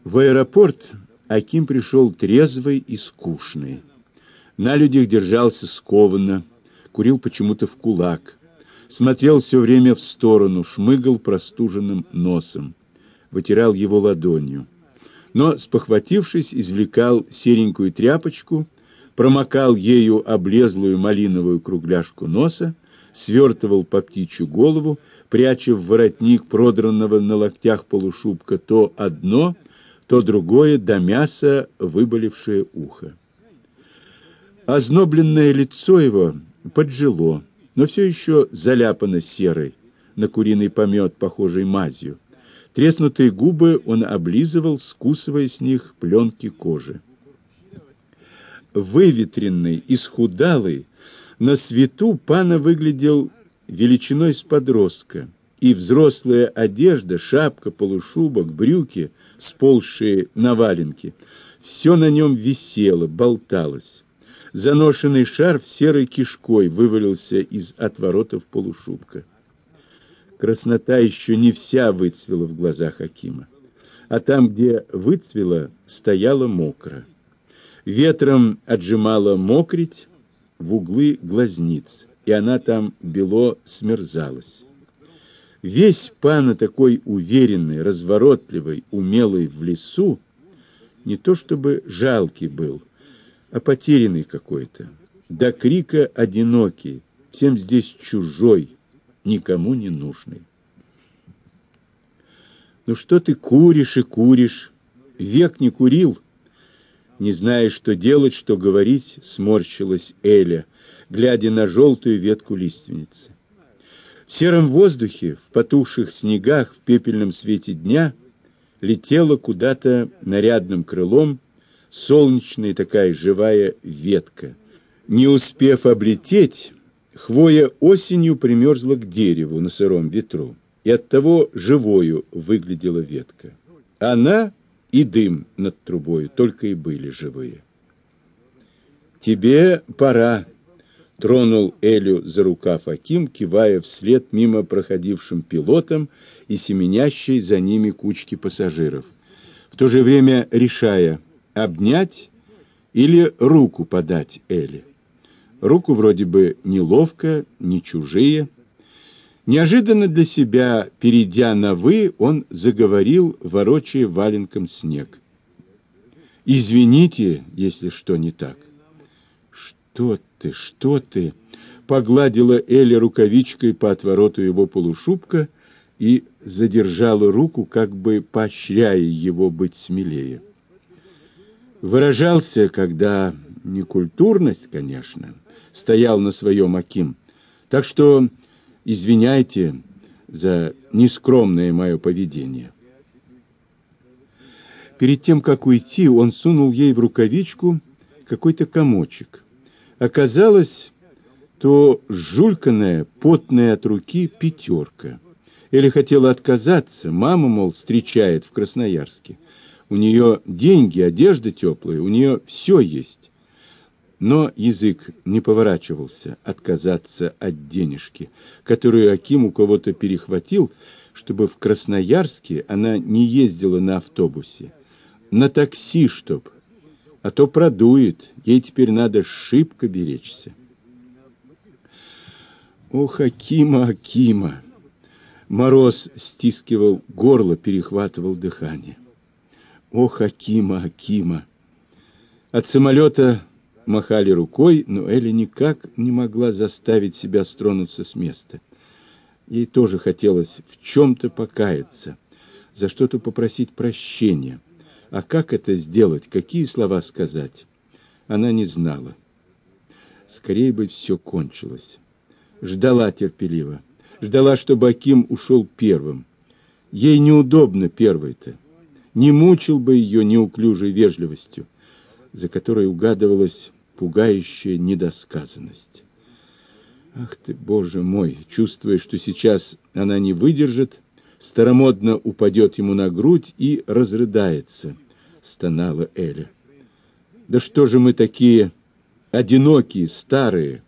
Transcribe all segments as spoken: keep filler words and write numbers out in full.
В аэропорт Аким пришел трезвый и скучный. На людях держался скованно, курил почему-то в кулак, смотрел все время в сторону, шмыгал простуженным носом, вытирал его ладонью. Но, спохватившись, извлекал серенькую тряпочку, промокал ею облезлую малиновую кругляшку носа, свертывал по птичью голову, пряча в воротник продранного на локтях полушубка то одно, то другое до мяса выболившее ухо. Ознобленное лицо его поджило, но все еще заляпано серой, на куриный помет, похожей мазью. Треснутые губы он облизывал, скусывая с них пленки кожи. Выветренный, исхудалый, на свету пана выглядел величиной с подростка, и взрослая одежда, шапка, полушубок, брюки, сползшие на валенки, все на нем висело, болталось. Заношенный шарф серой кишкой вывалился из отворотов полушубка. Краснота еще не вся выцвела в глазах Акима, а там, где выцвела, стояла мокро. Ветром отжимала мокрить в углы глазниц, и она там бело смерзалась. Весь пана такой уверенный, разворотливый, умелый в лесу, не то чтобы жалкий был, а потерянный какой-то, до крика одинокий, всем здесь чужой, никому не нужный. «Ну что ты куришь и куришь? Век не курил?» Не зная, что делать, что говорить, сморщилась Эля, глядя на желтую ветку лиственницы. В сером воздухе, в потухших снегах, в пепельном свете дня летела куда-то нарядным крылом солнечная такая живая ветка. Не успев облететь, хвоя осенью примерзла к дереву на сыром ветру, и оттого живою выглядела ветка. Она и дым над трубой только и были живые. «Тебе пора», — тронул Элю за рукав Аким, кивая вслед мимо проходившим пилотам и семенящей за ними кучки пассажиров, в то же время решая, обнять или руку подать Эле. Руку вроде бы неловко, не чужие. Неожиданно для себя, перейдя на «вы», он заговорил, ворочая валенком снег. «Извините, если что не так». «Что ты, что ты?» — погладила Эля рукавичкой по отвороту его полушубка и задержала руку, как бы поощряя его быть смелее. Выражался, когда некультурность, конечно, стоял на своем Аким, так что извиняйте за нескромное мое поведение. Перед тем, как уйти, он сунул ей в рукавичку какой-то комочек. Оказалось, то жульканая, потная от руки пятерка. Эля хотела отказаться, мама, мол, встречает в Красноярске. У нее деньги, одежда теплая, у нее все есть. Но язык не поворачивался отказаться от денежки, которую Аким у кого-то перехватил, чтобы в Красноярске она не ездила на автобусе, на такси чтоб, а то продует, ей теперь надо шибко беречься. Ох, Акима, Акима! Мороз стискивал горло, перехватывал дыхание. Ох, Акима, Акима! От самолета махали рукой, но Эля никак не могла заставить себя стронуться с места. Ей тоже хотелось в чем-то покаяться, за что-то попросить прощения. А как это сделать, какие слова сказать, она не знала. Скорее бы все кончилось. Ждала терпеливо. Ждала, чтобы Аким ушел первым. Ей неудобно первой-то. Не мучил бы ее неуклюжей вежливостью, за которой угадывалась пугающая недосказанность. Ах ты, Боже мой! Чувствуя, что сейчас она не выдержит, старомодно упадет ему на грудь и разрыдается, стонала Эля. Да что же мы такие одинокие, старые?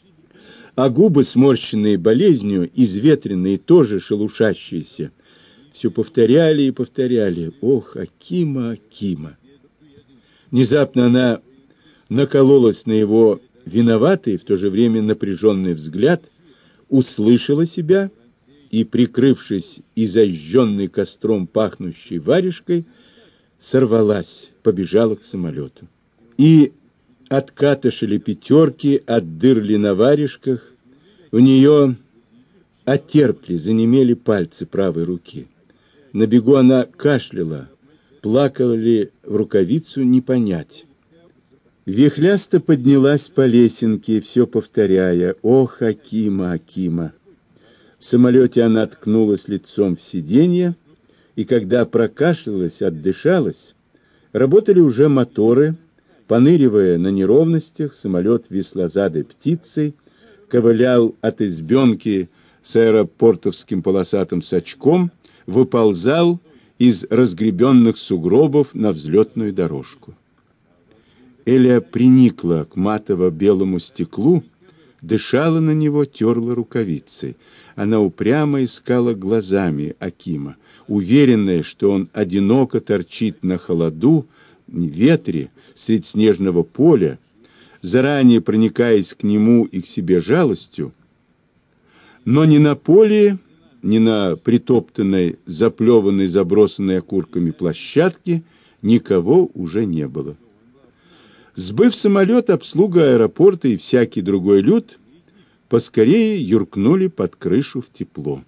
А губы, сморщенные болезнью, изветренные, тоже шелушащиеся, все повторяли и повторяли: «Ох, Акима, Акима!» Внезапно она накололась на его виноватый и в то же время напряженный взгляд, услышала себя и, прикрывшись и зажженной костром пахнущей варежкой, сорвалась, побежала к самолету. И от катышели пятерки, от дырли на варежках у нее отерпли, занемели пальцы правой руки. На бегу она кашляла, плакала ли в рукавицу, не понять. Вихлясто поднялась по лесенке, все повторяя: «Ох, Акима, Акима!» В самолете она ткнулась лицом в сиденье, и когда прокашлялась, отдышалась, работали уже моторы. Поныривая на неровностях, самолет веслозадой птицей ковылял от избенки с аэропортовским полосатым сачком, выползал из разгребенных сугробов на взлетную дорожку. Эля приникла к матово-белому стеклу, дышала на него, терла рукавицей. Она упрямо искала глазами Акима, уверенная, что он одиноко торчит на холоду, ветре, средь снежного поля, заранее проникаясь к нему и к себе жалостью. Но ни на поле, ни на притоптанной, заплеванной, забросанной окурками площадке никого уже не было. Сбыв самолет, обслуга аэропорта и всякий другой люд поскорее юркнули под крышу в тепло.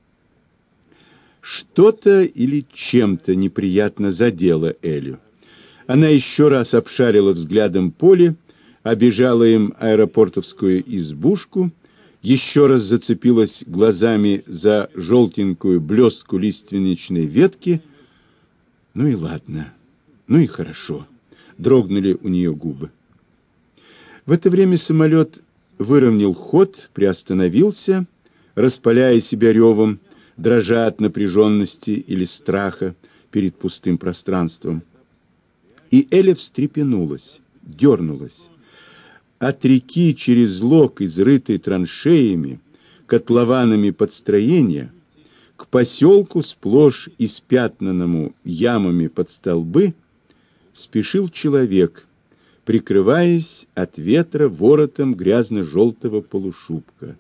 Что-то или чем-то неприятно задело Элю. Она еще раз обшарила взглядом поле, обежала им аэропортовскую избушку, еще раз зацепилась глазами за желтенькую блестку лиственничной ветки. Ну и ладно, ну и хорошо. Дрогнули у нее губы. В это время самолет выровнял ход, приостановился, распаляя себя ревом, дрожа от напряженности или страха перед пустым пространством. И Эля встрепенулась, дернулась. От реки через лог, изрытый траншеями, котлованами подстроения, к поселку, сплошь испятнанному ямами под столбы, спешил человек, прикрываясь от ветра воротом грязно-желтого полушубка.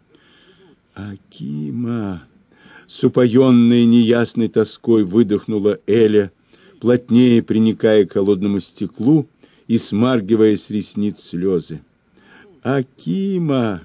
«Акима!» — с упоенной неясной тоской выдохнула Эля, плотнее приникая к холодному стеклу и смаргивая с ресниц слезы. «Акима!»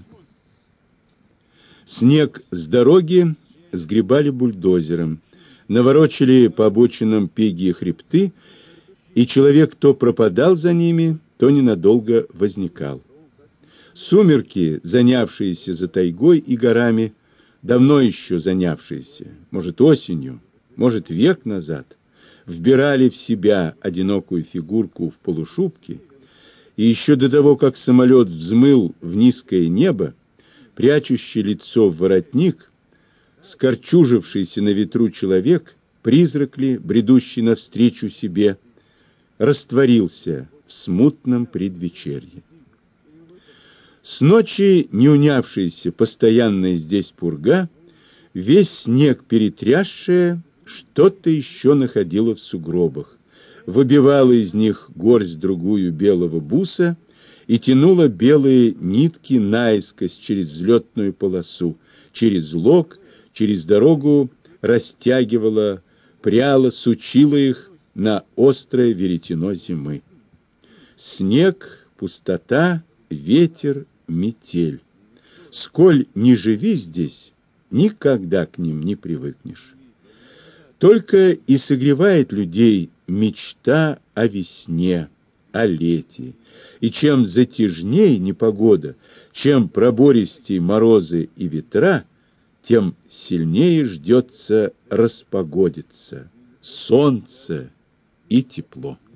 Снег с дороги сгребали бульдозером, наворочили по обочинам пеги и хребты, и человек то пропадал за ними, то ненадолго возникал. Сумерки, занявшиеся за тайгой и горами, давно еще занявшиеся, может, осенью, может, век назад, вбирали в себя одинокую фигурку в полушубке, и еще до того, как самолет взмыл в низкое небо, прячущий лицо в воротник, скорчужившийся на ветру человек, призрак ли, бредущий навстречу себе, растворился в смутном предвечерье. С ночи не унявшаяся постоянная здесь пурга, весь снег перетрясшая, что-то еще находила в сугробах, выбивала из них горсть-другую белого буса и тянула белые нитки наискось через взлетную полосу, через лог, через дорогу растягивала, пряла, сучила их на острое веретено зимы. Снег, пустота, ветер, метель. Сколь не живи здесь, никогда к ним не привыкнешь. Только и согревает людей мечта о весне, о лете. И чем затяжней непогода, чем пробористей морозы и ветра, тем сильнее ждется распогодиться солнце и тепло.